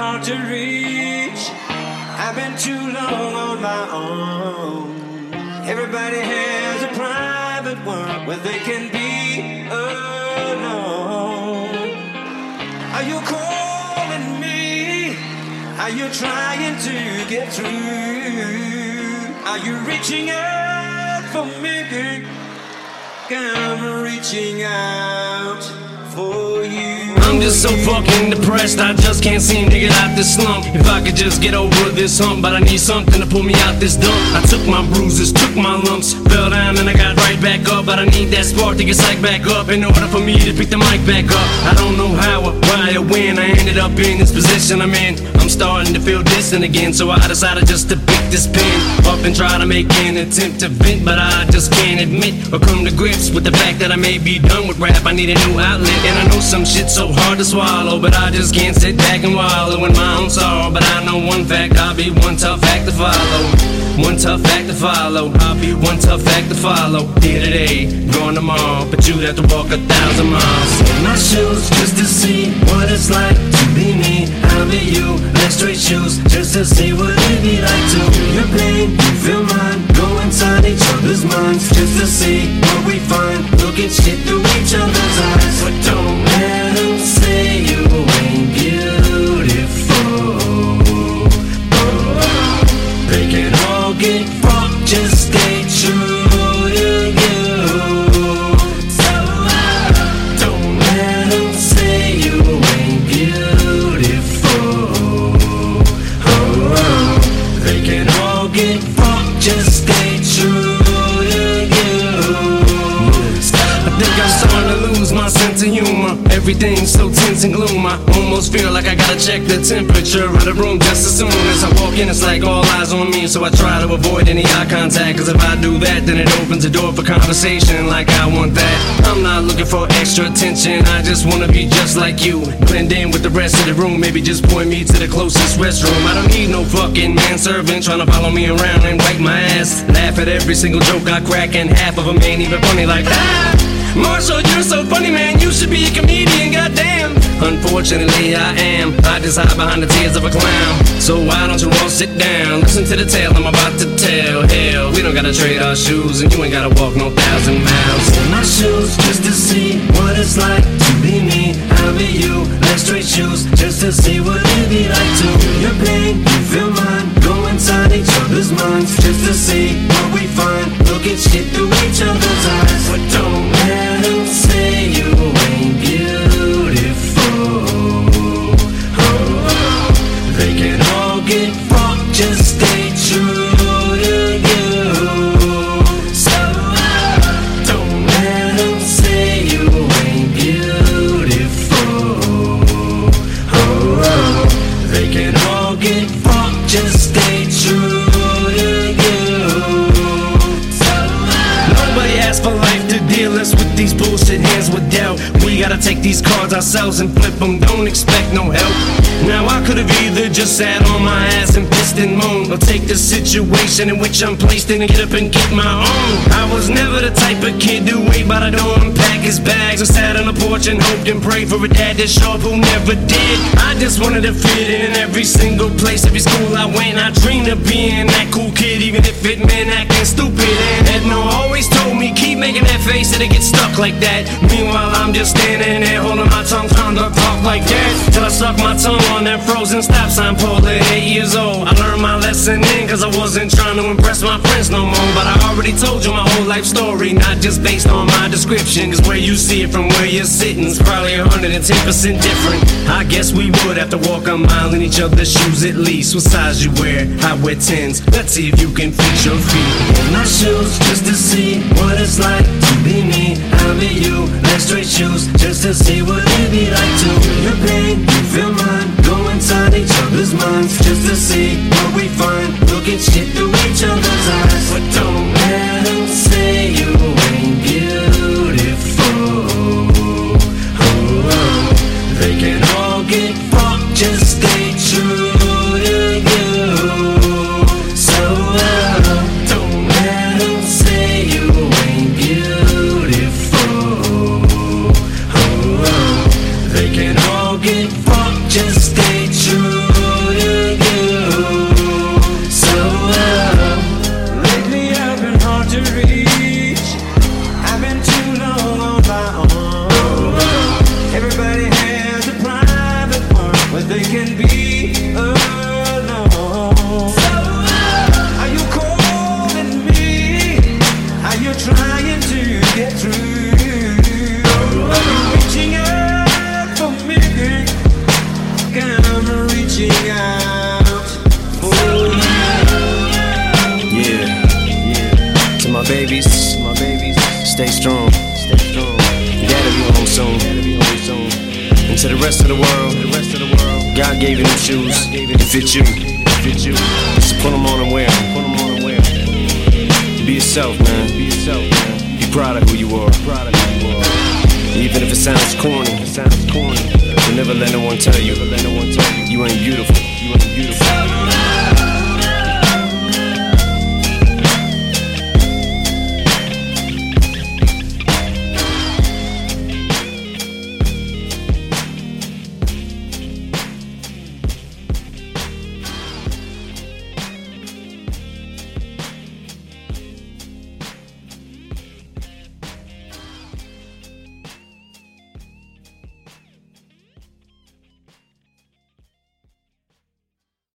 hard to reach. I've been too long on my own. Everybody has a private world where they can be alone. Are you calling me? Are you trying to get through? Are you reaching out for me? I'm reaching out for you. I'm just so fucking depressed, I just can't seem to get out this slump. If I could just get over this hump, but I need something to pull me out this dump. I took my bruises, took my lumps, fell down and I got right back up. But I need that spark to get psyched back up in order for me to pick the mic back up. I don't know how or why or when I ended up in this position I'm in. I'm starting to feel distant again, so I decided just to pick this pen up and try to make an attempt to vent. But I just can't admit or come to grips with the fact that I may be done with rap. I need a new outlet, and I know some shit's so hard to swallow, but I just can't sit back and wallow in my own sorrow. But I know one fact, I'll be one tough act to follow. One tough act to follow. I'll be one tough act to follow. Here today, gone tomorrow, but you'd have to walk 1,000 miles in my shoes just to see what it's like to be me. I'll be you, like straight shoes, just to see what it'd be like to feel your pain, you feel mine. Go inside each other's minds, just to see what we find. Look at shit through each other's eyes, but don't let them say you ain't beautiful. They can all get fucked, just stay true to you. So don't let them say you ain't beautiful. They can all get fucked, just stay true to you. I think I'm starting to lose my sense of humor. Everything's so tense and gloom. I almost feel like I gotta check the temperature of the room just as soon as I walk in. It's like all eyes on me, so I try to avoid any eye contact. Cause if I do that, then it opens the door for conversation like I want that. I'm not looking for extra attention, I just wanna be just like you. Blend in with the rest of the room, maybe just point me to the closest restroom. I don't need no fucking manservant trying to follow me around and wipe my ass. Laugh at every single joke I crack, and half of them ain't even funny like that. Marshall, you're so funny, man, you should be a comedian, goddamn. Unfortunately, I am. I just hide behind the tears of a clown. So why don't you all sit down, listen to the tale I'm about to tell. Hell, we don't gotta trade our shoes, and you ain't gotta walk no 1,000 miles in my shoes just to see what it's like to be me. I'll be you, like straight shoes, just to see what it'd be like to feel your pain, you feel mine. Go inside each other's minds, just to see what we find. Look at shit through each other's eyes, but don't let them say you ain't beautiful. They can all get fucked, just stay true to you. So don't let them say you ain't beautiful. They can all get fucked, just stay true to you. Nobody asked for life to deal us with these bullshit hands with doubt. We gotta take these cards ourselves and flip them, don't expect no help. Now I could've either just sat on my ass and pissed and moaned, or take the situation in which I'm placed in and get up and get my own. I was never the type of kid to wait by the door and pack his bags, or sat on the porch and hoped and prayed for a dad that's sharp who never did. I just wanted to fit in every single place, every school I went. I dreamed of being that cool kid, even if it meant acting stupid. And Edna always told me, keep making that face and it gets stuck like that. Meanwhile I'm just standing there holding my tongue, trying to talk like that, till I stuck my tongue on that frozen stop sign pole at 8 years old. I learned my lesson then, cause I wasn't trying to impress my friends no more. But I already told you my whole life story, not just based on my description. Cause where you see it from where you're sitting is probably 110% different. I guess we would have to walk a mile in each other's shoes at least. What size you wear? I wear 10s. Let's see if you can fit your feet in my shoes, just to see what it's like to be me. I'll be you, like straight shoes, just to see what it'd be like to feel your pain, you feel mine. Go inside each other's minds, just to see what we find. Look at shit through each other's eyes, but don't let them say you ain't beautiful. They can all get fucked, just stay true to you. So don't let them say you ain't beautiful. They can all get reaching out for you. Yeah. To my babies, stay strong. Dad'll be home soon. And to the rest of the world, God gave you them shoes to fit you. Just put them on and wear them. Be yourself, man. Be proud of who you are. Even if it sounds corny, but never let no one tell you you ain't beautiful.